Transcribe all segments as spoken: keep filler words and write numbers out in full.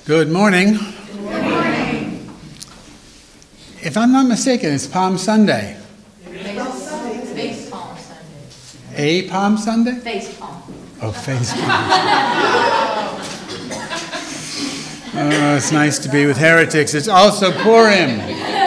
Good morning. Good morning. If I'm not mistaken, it's Palm Sunday. Face Palm Sunday. A Palm Sunday? Face Palm. Oh, face palm. Oh, it's nice to be with heretics. It's also Purim.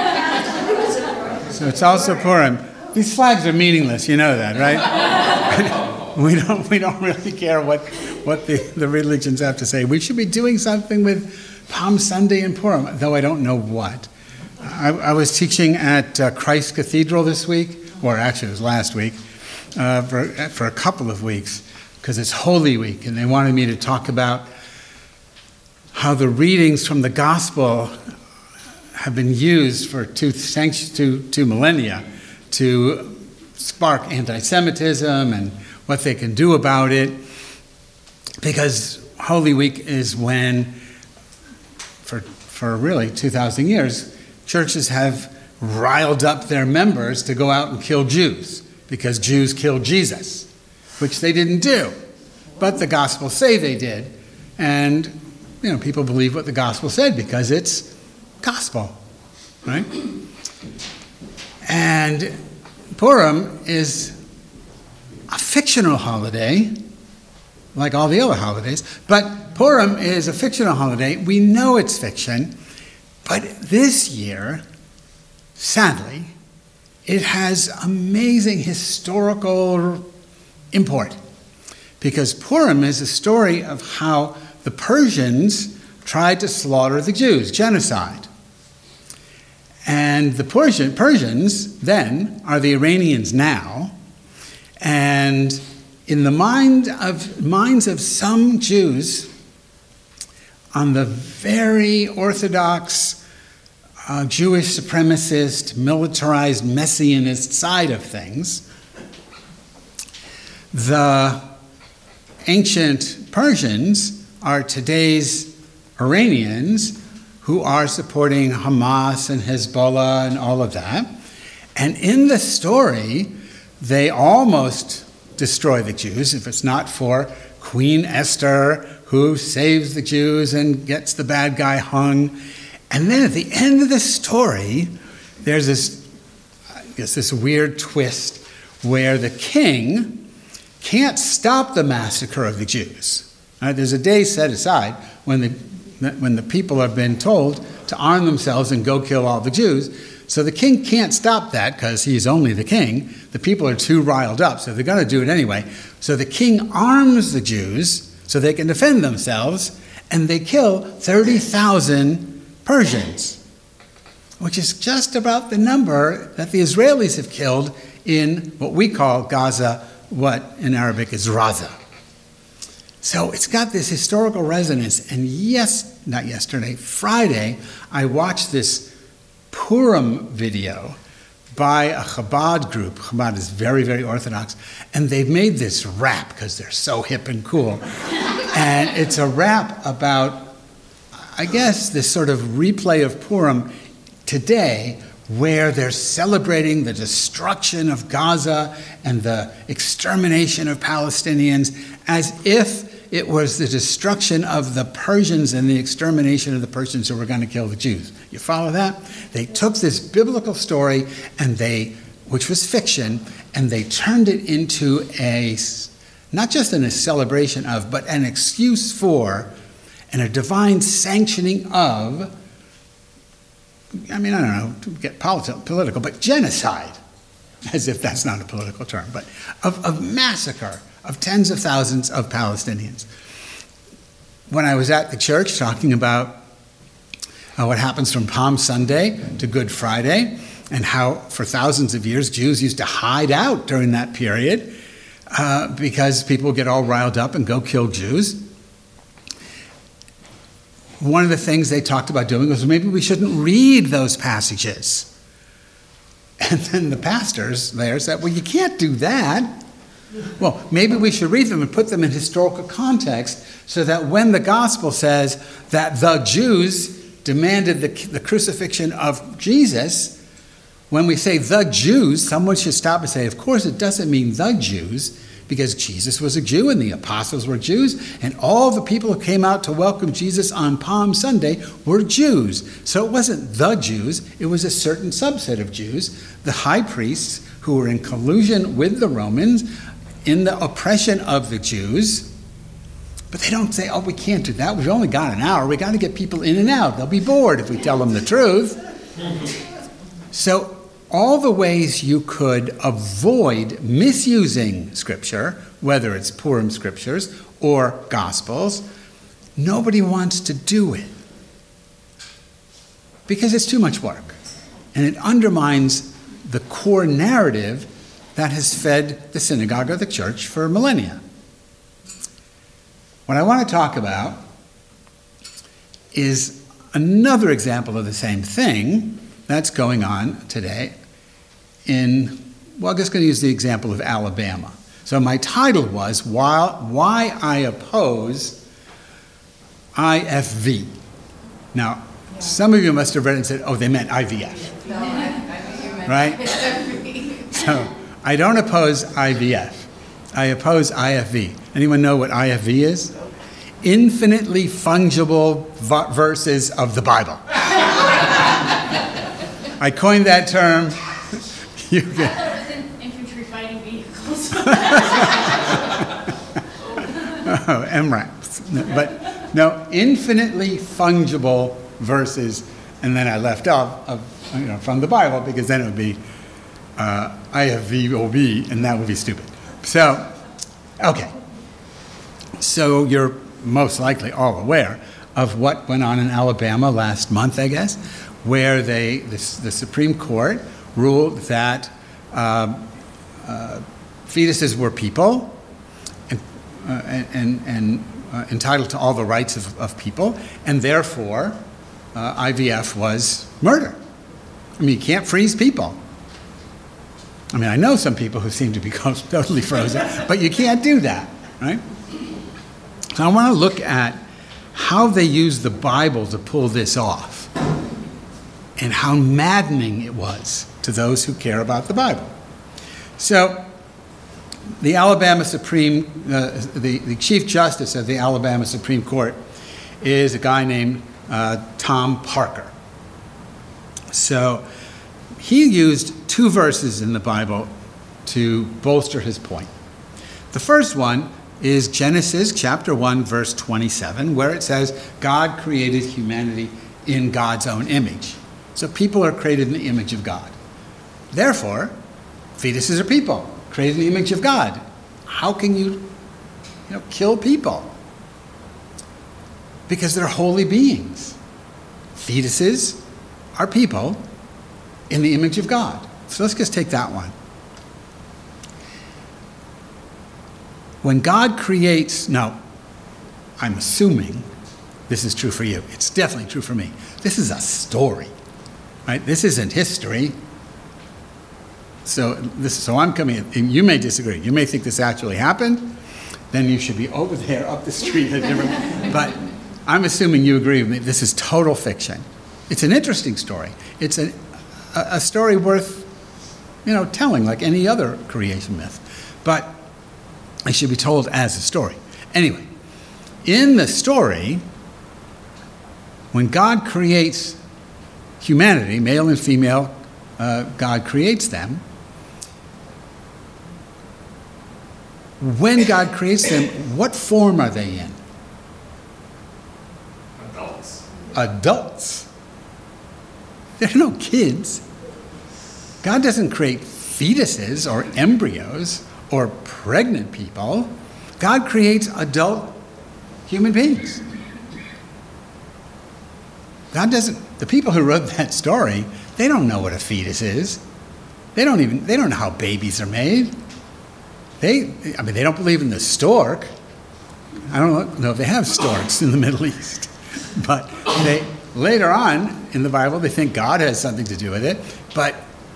So it's also Purim. These flags are meaningless, you know that, right? we don't we don't really care what, what the, the religions have to say. We should be doing something with Palm Sunday and Purim, though I don't know what. I, I was teaching at uh, Christ Cathedral this week, or actually it was last week, uh, for, for a couple of weeks, because it's Holy Week, and they wanted me to talk about how the readings from the Gospel have been used for two, two, two millennia to spark anti-Semitism and what they can do about it, because Holy Week is when, for, for really two thousand years, churches have riled up their members to go out and kill Jews, because Jews killed Jesus, which they didn't do. But the Gospel say they did, and you know people believe what the Gospel said because it's Gospel, right? And Purim is a fictional holiday, like all the other holidays, but Purim is a fictional holiday. We know it's fiction, but this year, sadly, it has amazing historical import, because Purim is a story of how the Persians tried to slaughter the Jews, genocide. And the Persian, Persians then are the Iranians now, and in the mind of, minds of some Jews on the very orthodox uh, Jewish supremacist, militarized, messianist side of things, the ancient Persians are today's Iranians who are supporting Hamas and Hezbollah and all of that. And in the story, they almost destroy the Jews, if it's not for Queen Esther, who saves the Jews and gets the bad guy hung. And then at the end of the story, there's this, I guess, this weird twist where the king can't stop the massacre of the Jews. Right? There's a day set aside when the when the people have been told to arm themselves and go kill all the Jews. So the king can't stop that because he's only the king. The people are too riled up, so they're going to do it anyway. So the king arms the Jews so they can defend themselves, and they kill thirty thousand Persians, which is just about the number that the Israelis have killed in what we call Gaza, what in Arabic is Raza. So it's got this historical resonance. And yes, not yesterday, Friday, I watched this Purim video by a Chabad group. Chabad is very, very orthodox. And they've made this rap because they're so hip and cool. And it's a rap about, I guess, this sort of replay of Purim today, where they're celebrating the destruction of Gaza and the extermination of Palestinians as if it was the destruction of the Persians and the extermination of the Persians who were going to kill the Jews. You follow that? They took this biblical story, and they, which was fiction, and they turned it into a, not just in a celebration of, but an excuse for, and a divine sanctioning of, I mean, I don't know, to get politi- political, but genocide, as if that's not a political term, but of, of massacre of tens of thousands of Palestinians. When I was at the church talking about uh, what happens from Palm Sunday to Good Friday, and how for thousands of years Jews used to hide out during that period uh, because people get all riled up and go kill Jews, one of the things they talked about doing was maybe we shouldn't read those passages. And then the pastors there said, well, you can't do that. Well, maybe we should read them and put them in historical context so that when the gospel says that the Jews demanded the, the crucifixion of Jesus, when we say the Jews, someone should stop and say, of course it doesn't mean the Jews, because Jesus was a Jew and the apostles were Jews, and all the people who came out to welcome Jesus on Palm Sunday were Jews. So it wasn't the Jews, it was a certain subset of Jews, the high priests who were in collusion with the Romans in the oppression of the Jews. But they don't say, oh, we can't do that. We've only got an hour. We got to get people in and out. They'll be bored if we tell them the truth. So all the ways you could avoid misusing Scripture, whether it's Purim Scriptures or Gospels, nobody wants to do it because it's too much work. And it undermines the core narrative that has fed the synagogue or the church for millennia. What I want to talk about is another example of the same thing that's going on today in, well, I'm just going to use the example of Alabama. So my title was Why, Why I Oppose I F V. Now, some of you must have read it and said, oh, they meant I V F. No, I, I think you meant Right? I F V. So I don't oppose I V F. I oppose I F V. Anyone know what I F V is? Infinitely fungible v- verses of the Bible. I coined that term. You I can, thought it was in infantry fighting vehicles. oh, M RAPs. No, but no, infinitely fungible verses, and then I left off of, you know, from the Bible because then it would be uh, I F V O B, and that would be stupid. So, okay. So you're most likely all aware of what went on in Alabama last month, I guess, where they the, the Supreme Court ruled that uh, uh, fetuses were people and, uh, and, and uh, entitled to all the rights of, of people, and therefore uh, I V F was murder. I mean, you can't freeze people. I mean, I know some people who seem to be totally frozen, but you can't do that, right? So I want to look at how they used the Bible to pull this off and how maddening it was to those who care about the Bible. So the Alabama Supreme, uh, the, the Chief Justice of the Alabama Supreme Court is a guy named uh, Tom Parker. So he used two verses in the Bible to bolster his point. The first one is Genesis chapter one, verse twenty-seven, where it says, God created humanity in God's own image. So people are created in the image of God. Therefore, fetuses are people, created in the image of God. How can you, you know, kill people? Because they're holy beings. Fetuses are people in the image of God. So let's just take that one. When God creates, now, I'm assuming this is true for you. It's definitely true for me. This is a story, right? This isn't history. So, this, so I'm coming in, and you may disagree. You may think this actually happened. Then you should be over there, up the street, at different. But I'm assuming you agree with me. This is total fiction. It's an interesting story. It's a, a, a story worth, you know, telling, like any other creation myth. But it should be told as a story. Anyway, in the story, when God creates humanity, male and female, uh, God creates them. When God creates them, what form are they in? Adults. Adults. They're no kids. God doesn't create fetuses or embryos or pregnant people. God creates adult human beings. God doesn't, the people who wrote that story, they don't know what a fetus is. They don't even, they don't know how babies are made. They, I mean, they don't believe in the stork. I don't know if they have storks in the Middle East. But they, later on in the Bible, they think God has something to do with it. But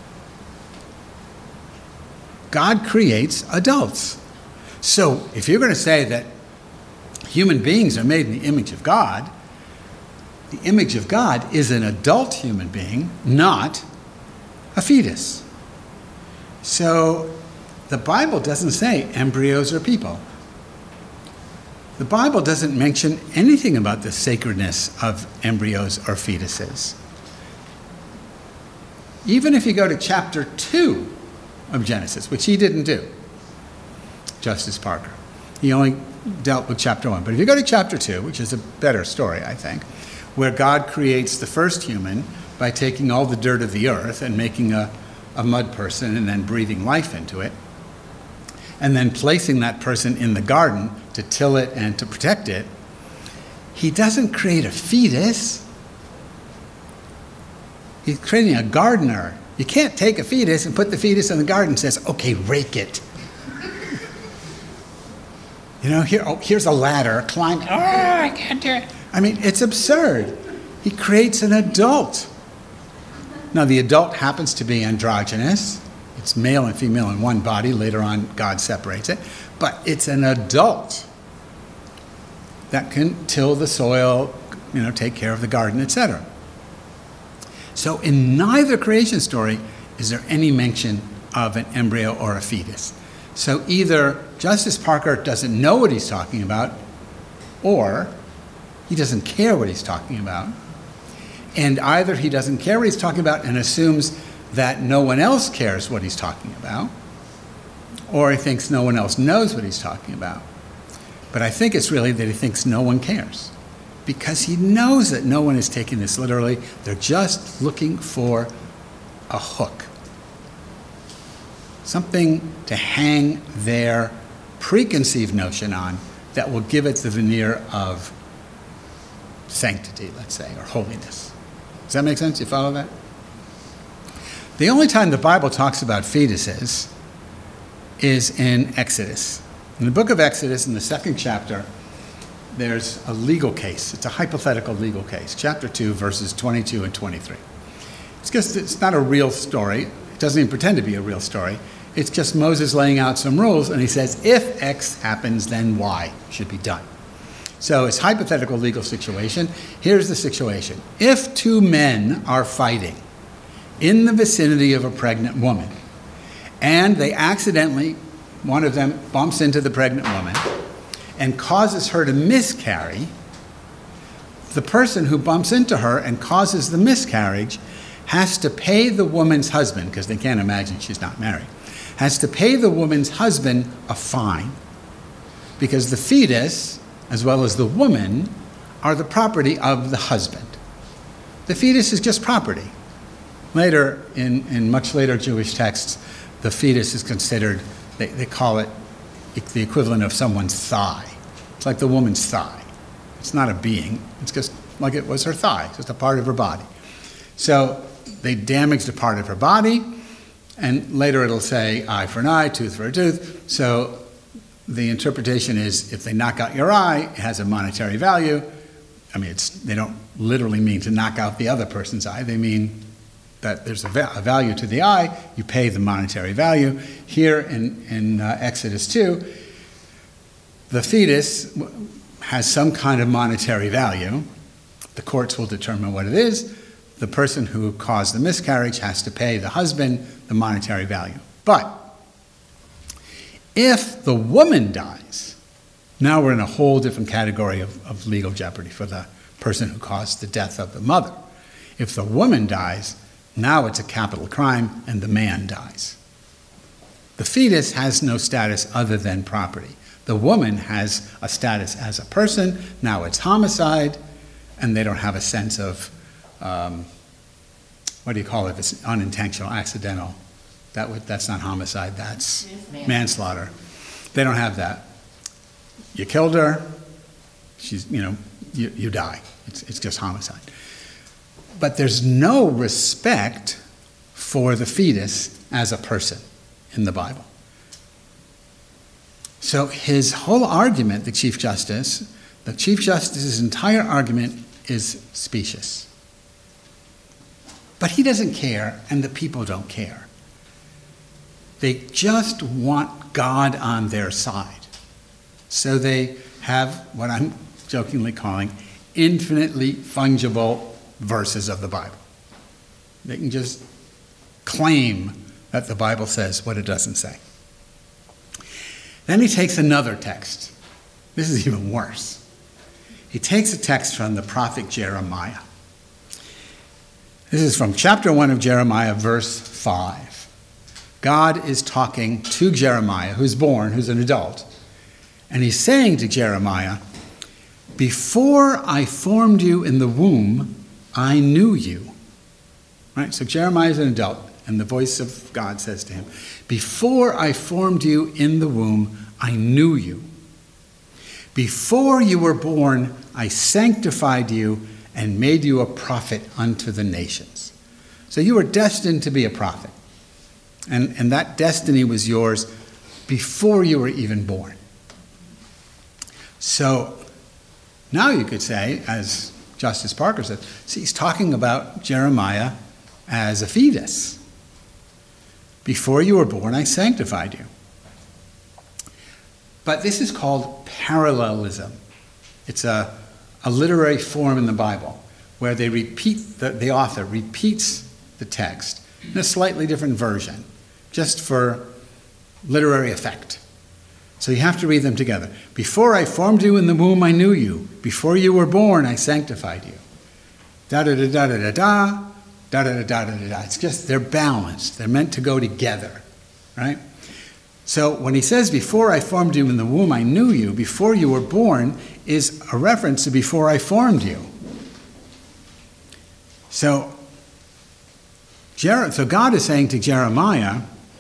God creates adults. So if you're going to say that human beings are made in the image of God, the image of God is an adult human being, not a fetus. So the Bible doesn't say embryos are people. The Bible doesn't mention anything about the sacredness of embryos or fetuses. Even if you go to chapter two of Genesis, which he didn't do, Justice Parker. He only dealt with chapter one. But if you go to chapter two, which is a better story, I think, where God creates the first human by taking all the dirt of the earth and making a, a mud person and then breathing life into it, and then placing that person in the garden to till it and to protect it, he doesn't create a fetus. He's creating a gardener. You can't take a fetus and put the fetus in the garden and says, okay, rake it. You know, here, oh, here's a ladder, climb. Oh, I can't do it. I mean, it's absurd. He creates an adult. Now, the adult happens to be androgynous. It's male and female in one body. Later on, God separates it. But it's an adult that can till the soil, you know, take care of the garden, et cetera. So in neither creation story is there any mention of an embryo or a fetus. So either Justice Parker doesn't know what he's talking about, or he doesn't care what he's talking about. And either he doesn't care what he's talking about and assumes that no one else cares what he's talking about, or he thinks no one else knows what he's talking about. But I think it's really that he thinks no one cares, because he knows that no one is taking this literally. They're just looking for a hook, something to hang their preconceived notion on that will give it the veneer of sanctity, let's say, or holiness. Does that make sense? You follow that? The only time the Bible talks about fetuses is in Exodus. In the book of Exodus, in the second chapter, there's a legal case. It's a hypothetical legal case. Chapter two, verses twenty-two and twenty-three. It's just, it's not a real story. It doesn't even pretend to be a real story. It's just Moses laying out some rules, and he says, if X happens, then Y should be done. So it's hypothetical legal situation. Here's the situation. If two men are fighting in the vicinity of a pregnant woman, and they accidentally, one of them bumps into the pregnant woman and causes her to miscarry, the person who bumps into her and causes the miscarriage has to pay the woman's husband, because they can't imagine she's not married, has to pay the woman's husband a fine, because the fetus, as well as the woman, are the property of the husband. The fetus is just property. Later, in, in much later Jewish texts, the fetus is considered, they, they call it the equivalent of someone's thigh. It's like the woman's thigh. It's not a being. It's just like it was her thigh, just a part of her body. So they damaged a part of her body, and later it'll say eye for an eye, tooth for a tooth. So the interpretation is if they knock out your eye, it has a monetary value. I mean, it's, they don't literally mean to knock out the other person's eye. They mean that there's a, va- a value to the eye, you pay the monetary value. Here in, in uh, Exodus two, the fetus has some kind of monetary value. The courts will determine what it is. The person who caused the miscarriage has to pay the husband the monetary value. But if the woman dies, now we're in a whole different category of, of legal jeopardy for the person who caused the death of the mother. If the woman dies, now it's a capital crime and the man dies. The fetus has no status other than property. The woman has a status as a person. Now it's homicide, and they don't have a sense of, um, what do you call it if it's unintentional, accidental? That would, that's not homicide, that's manslaughter. manslaughter. They don't have that. You killed her, she's, you know, you, you die. It's, it's just homicide. But there's no respect for the fetus as a person in the Bible. So his whole argument, the Chief Justice, the Chief Justice's entire argument is specious. But he doesn't care, and the people don't care. They just want God on their side. So they have what I'm jokingly calling infinitely fungible verses of the Bible. They can just claim that the Bible says what it doesn't say. Then he takes another text. This is even worse. He takes a text from the prophet Jeremiah. This is from chapter one of Jeremiah, verse five. God is talking to Jeremiah, who's born, who's an adult. And he's saying to Jeremiah, before I formed you in the womb, I knew you. Right? So Jeremiah is an adult, and the voice of God says to him, before I formed you in the womb, I knew you. Before you were born, I sanctified you and made you a prophet unto the nations. So you were destined to be a prophet. And, and that destiny was yours before you were even born. So now you could say, as Justice Parker said, see, he's talking about Jeremiah as a fetus. Before you were born, I sanctified you. But this is called parallelism. It's a, a literary form in the Bible where they repeat, the, the author repeats the text in a slightly different version, just for literary effect. So you have to read them together. Before I formed you in the womb, I knew you. Before you were born, I sanctified you. Da-da-da-da-da-da-da, da-da-da-da-da-da. It's just, they're balanced. They're meant to go together, right? So when he says, before I formed you in the womb, I knew you, before you were born, is a reference to before I formed you. So, Jer- so God is saying to Jeremiah,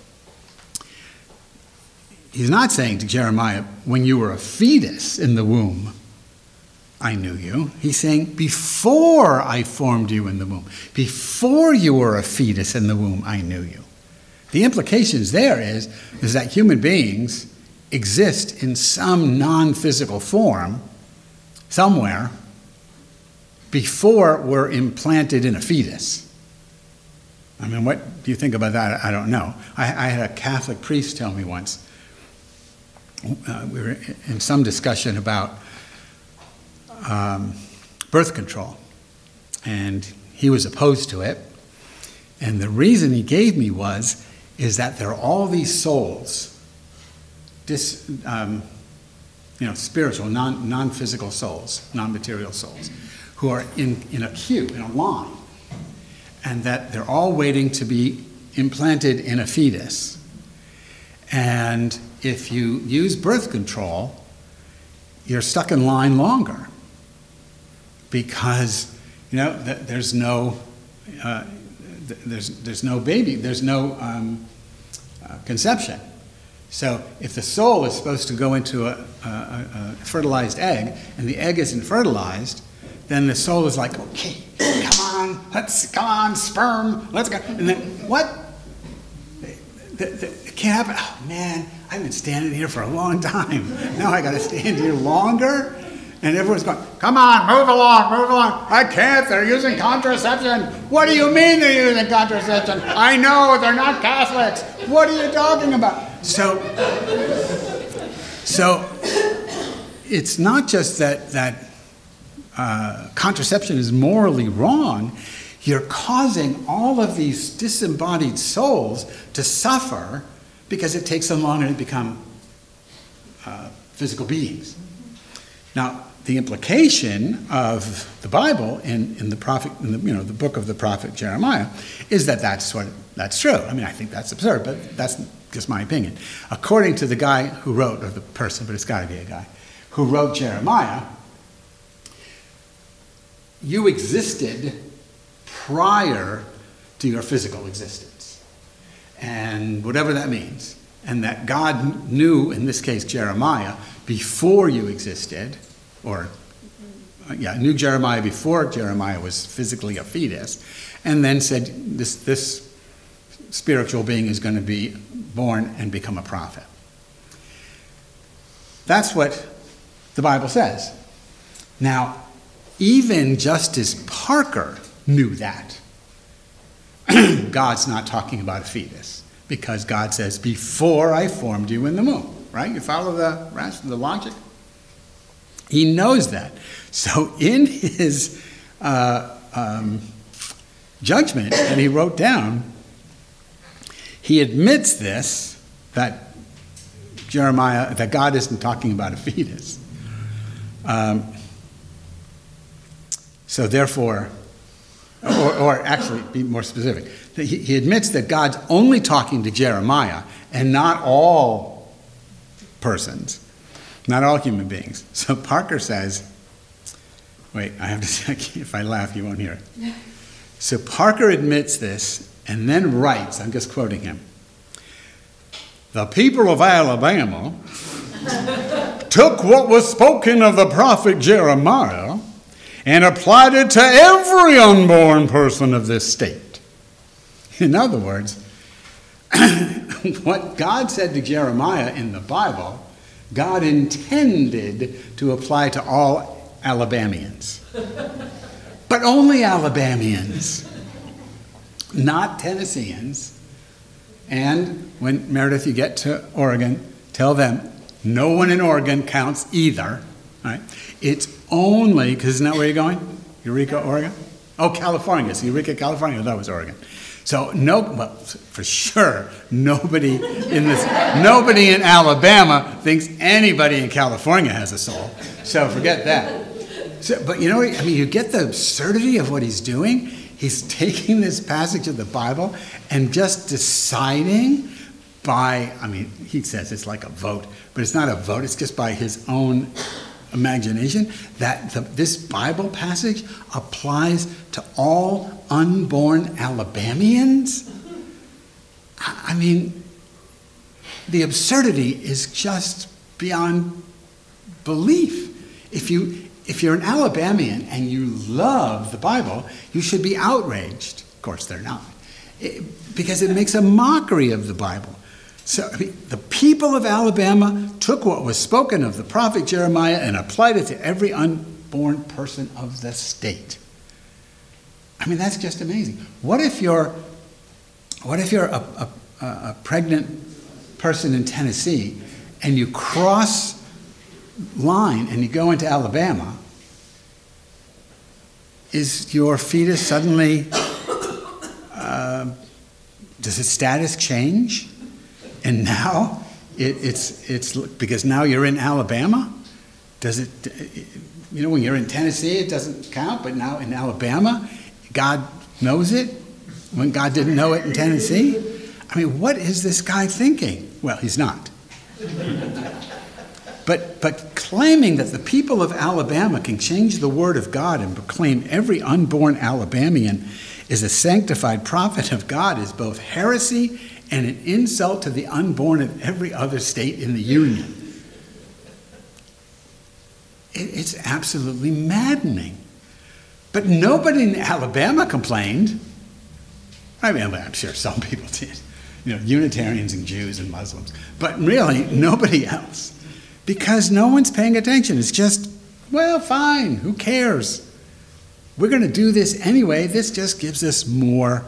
he's not saying to Jeremiah, when you were a fetus in the womb, I knew you. He's saying, before I formed you in the womb, before you were a fetus in the womb, I knew you. The implications there is, is that human beings exist in some non-physical form somewhere before we're implanted in a fetus. I mean, what do you think about that? I don't know. I, I had a Catholic priest tell me once, uh, we were in some discussion about um, birth control, and he was opposed to it. And the reason he gave me was, is that there are all these souls, dis, um, you know, spiritual, non, non-physical souls, non-material souls, who are in, in a queue, in a line, and that they're all waiting to be implanted in a fetus. And if you use birth control, you're stuck in line longer because, you know, th- there's no... Uh, There's, there's no baby, there's no um, uh, conception. So if the soul is supposed to go into a, a, a fertilized egg, and the egg isn't fertilized, then the soul is like, okay, come on, let's, come on, sperm, let's go. And then, what? The, the, it can't happen. Oh man, I've been standing here for a long time. Now I gotta stand here longer? And everyone's going, come on, move along, move along. I can't, they're using contraception. What do you mean they're using contraception? I know, they're not Catholics. What are you talking about? So, so it's not just that, that uh, contraception is morally wrong. You're causing all of these disembodied souls to suffer because it takes them longer to become uh, physical beings. Now, the implication of the Bible in, in the prophet, in the, you know, the book of the prophet Jeremiah, is that that's sort of, that's true. I mean, I think that's absurd, but that's just my opinion. According to the guy who wrote, or the person, but it's got to be a guy, who wrote Jeremiah, you existed prior to your physical existence, and whatever that means, and that God knew, in this case Jeremiah, before you existed, or uh, yeah, knew Jeremiah before Jeremiah was physically a fetus, and then said this, this spiritual being is going to be born and become a prophet. That's what the Bible says. Now, even Justice Parker knew that. God's not talking about a fetus, because God says, before I formed you in the womb, right? You follow the rest of the logic? He knows that. So in his uh, um, judgment that he wrote down, he admits this, that Jeremiah, that God isn't talking about a fetus. Um, so therefore, or, or actually be more specific, he, he admits that God's only talking to Jeremiah and not all persons, not all human beings. So Parker says, wait, I have to check, if I laugh you won't hear it. So Parker admits this and then writes, I'm just quoting him, the people of Alabama took what was spoken of the prophet Jeremiah and applied it to every unborn person of this state. In other words, what God said to Jeremiah in the Bible, God intended to apply to all Alabamians. But only Alabamians, not Tennesseans. And when, Meredith, you get to Oregon, tell them no one in Oregon counts either. Right? It's only, because isn't that where you're going? Eureka, Oregon? Oh, California. So Eureka, California. That was Oregon. So no, well, for sure, nobody in this, nobody in Alabama thinks anybody in California has a soul. So forget that. So, but you know, I mean, you get the absurdity of what he's doing. He's taking this passage of the Bible and just deciding by, I mean, he says it's like a vote, but it's not a vote, it's just by his own imagination, that the, this Bible passage applies to all unborn Alabamians. I mean, the absurdity is just beyond belief. If you If you're an Alabamian and you love the Bible, you should be outraged. Of course, they're not. It, because it makes a mockery of the Bible. So I mean, the people of Alabama took what was spoken of the prophet Jeremiah and applied it to every unborn person of the state. I mean, that's just amazing. What if you're, what if you're a, a, a pregnant person in Tennessee and you cross line and you go into Alabama? Is your fetus suddenly, uh, does its status change? And now it, it's it's because now you're in Alabama? Does it, you know, when you're in Tennessee it doesn't count, but now in Alabama, God knows it when God didn't know it in Tennessee? I mean, what is this guy thinking? Well, he's not. But, but claiming that the people of Alabama can change the word of God and proclaim every unborn Alabamian is a sanctified prophet of God is both heresy and an insult to the unborn of every other state in the Union. It, it's absolutely maddening. But nobody in Alabama complained. I mean, I'm sure some people did. You know, Unitarians and Jews and Muslims. But really, nobody else. Because no one's paying attention. It's just, well, fine, who cares? We're going to do this anyway. This just gives us more,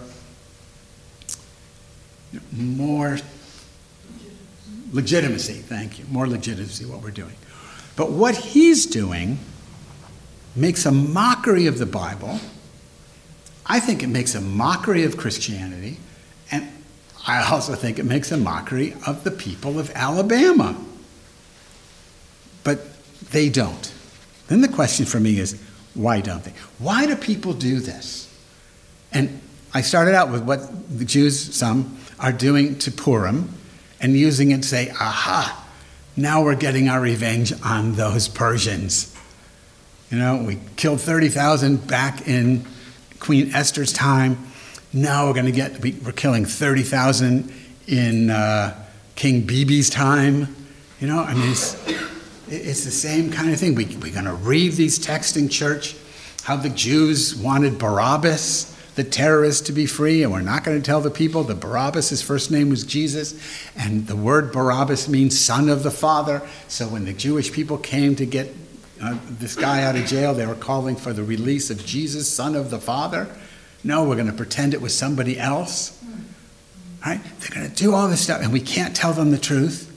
more legitimacy. Thank you. More legitimacy, what we're doing. But what he's doing makes a mockery of the Bible. I think it makes a mockery of Christianity. And I also think it makes a mockery of the people of Alabama. But they don't. Then the question for me is, why don't they? Why do people do this? And I started out with what the Jews, some, are doing to Purim and using it to say, aha, now we're getting our revenge on those Persians. You know, we killed thirty thousand back in Queen Esther's time. Now we're going to get, we're killing thirty thousand in uh, King Bibi's time. You know, I mean, it's... It's the same kind of thing. We, we're going to read these texts in church, how the Jews wanted Barabbas, the terrorist, to be free, and we're not going to tell the people that Barabbas, his first name was Jesus, and the word Barabbas means son of the Father. So when the Jewish people came to get uh, this guy out of jail, they were calling for the release of Jesus, son of the Father. No, we're going to pretend it was somebody else. Right? They're going to do all this stuff, and we can't tell them the truth.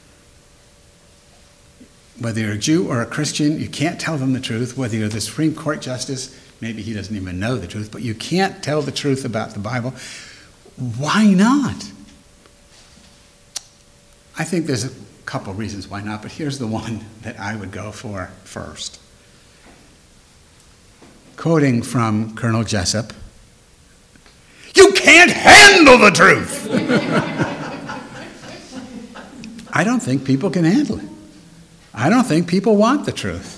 Whether you're a Jew or a Christian, you can't tell them the truth. Whether you're the Supreme Court justice, maybe he doesn't even know the truth, but you can't tell the truth about the Bible. Why not? I think there's couple reasons why not, but here's the one that I would go for first. Quoting from Colonel Jessup, "You can't handle the truth!" I don't think people can handle it. I don't think people want the truth.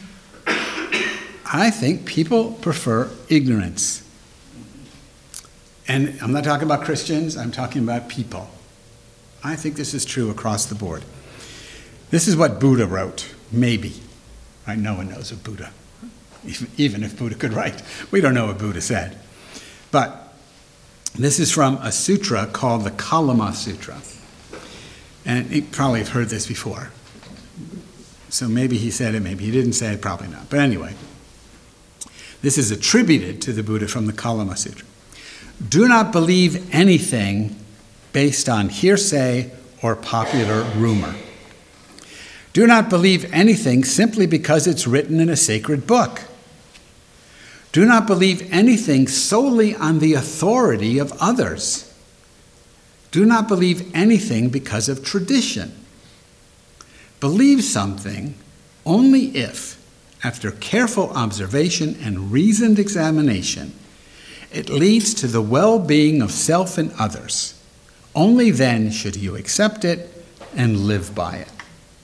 I think people prefer ignorance. And I'm not talking about Christians, I'm talking about people. I think this is true across the board. This is what Buddha wrote, maybe. Right? No one knows what Buddha, even if Buddha could write. We don't know what Buddha said. But this is from a sutra called the Kalama Sutra. And you probably have heard this before. So maybe he said it, maybe he didn't say it, probably not. But anyway, this is attributed to the Buddha from the Kalama Sutra. "Do not believe anything based on hearsay or popular rumor. Do not believe anything simply because it's written in a sacred book. Do not believe anything solely on the authority of others. Do not believe anything because of tradition. Believe something only if, after careful observation and reasoned examination, it leads to the well-being of self and others. Only then should you accept it and live by it."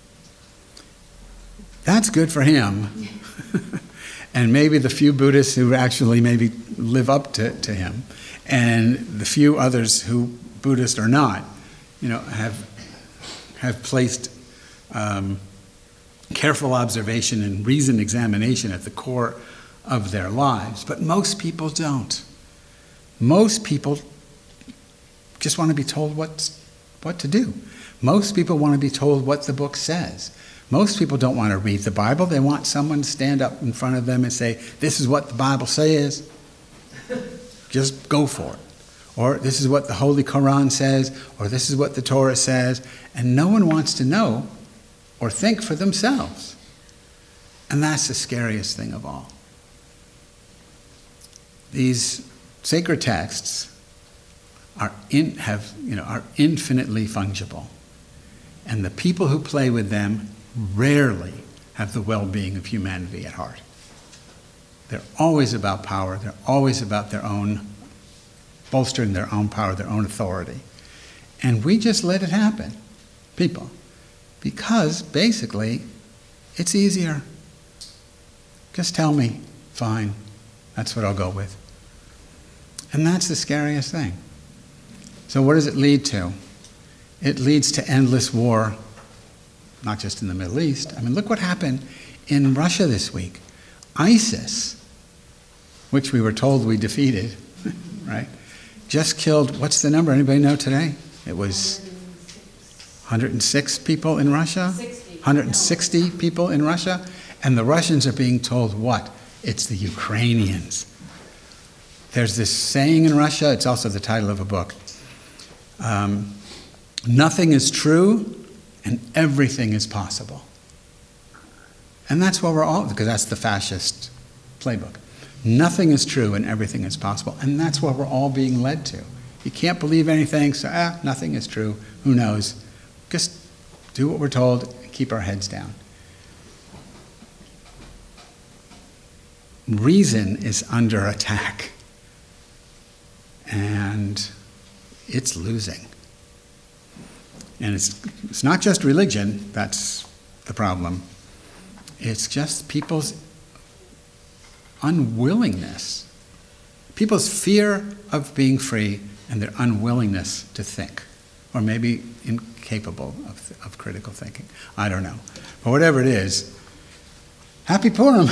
That's good for him. And maybe the few Buddhists who actually maybe live up to, to him, and the few others who, Buddhist or not, you know, have, have placed um, careful observation and reasoned examination at the core of their lives. But most people don't. Most people just want to be told what, what to do. Most people want to be told what the book says. Most people don't want to read the Bible. They want someone to stand up in front of them and say, "This is what the Bible says. Just go for it." Or "This is what the Holy Quran says," or "This is what the Torah says." And no one wants to know or think for themselves. And that's the scariest thing of all. These sacred texts are in, have, you know, are infinitely fungible. And the people who play with them rarely have the well-being of humanity at heart. They're always about power. They're always about their own, bolstering their own power, their own authority. And we just let it happen, people, because basically it's easier. Just tell me, fine, that's what I'll go with. And that's the scariest thing. So what does it lead to? It leads to endless war, not just in the Middle East. I mean, look what happened in Russia this week. ISIS, which we were told we defeated, right, just killed, what's the number? Anybody know today? It was one hundred six people in Russia? one hundred sixty people in Russia. And the Russians are being told what? It's the Ukrainians. There's this saying in Russia, it's also the title of a book. Um, nothing is true and everything is possible. And that's what we're all, because that's the fascist playbook. Nothing is true and everything is possible. And that's what we're all being led to. You can't believe anything, so ah, nothing is true. Who knows? Just do what we're told and keep our heads down. Reason is under attack. And it's losing. And it's, it's not just religion that's the problem. It's just people's unwillingness, people's fear of being free and their unwillingness to think, or maybe incapable of, of critical thinking. I don't know. But whatever it is, happy Purim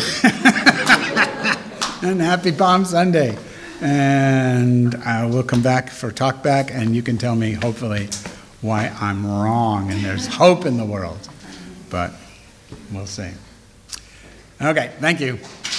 and happy Palm Sunday. And I will come back for talk back, and you can tell me, hopefully, why I'm wrong and there's hope in the world. But we'll see. Okay, thank you.